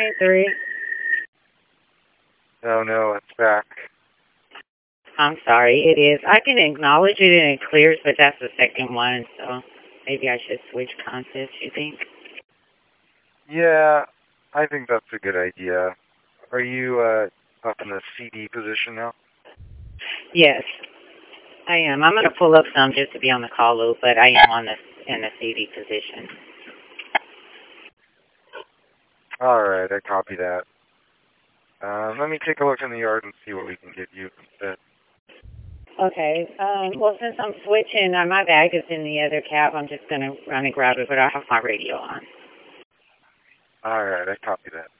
3. Oh no, it's back. I'm sorry, it is. I can acknowledge it and it clears, but that's the second one, so maybe I should switch concepts, you think? Yeah, I think that's a good idea. Are you up in the CD position now? Yes, I am. I'm going to pull up some just to be on the call loop, but I am in the CD position. Alright, I copy that. Let me take a look in the yard and see what we can get you instead. Okay. Well, since I'm switching, my bag is in the other cab. I'm just going to run and grab it, but I have my radio on. Alright, I copy that.